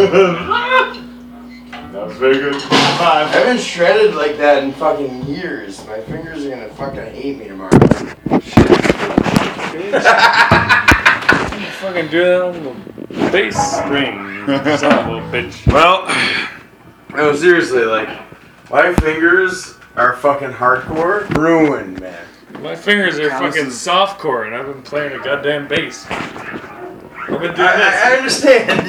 That was very good. I haven't shredded like that in fucking years. My fingers are gonna fucking hate me tomorrow. Fucking do that on the bass string, son of a bitch. Well, no, seriously, like, my fingers are fucking hardcore ruined, man. My fingers are fucking softcore, and I've been playing a goddamn bass. I've been doing this. I understand,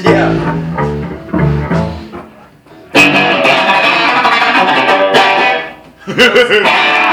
yeah.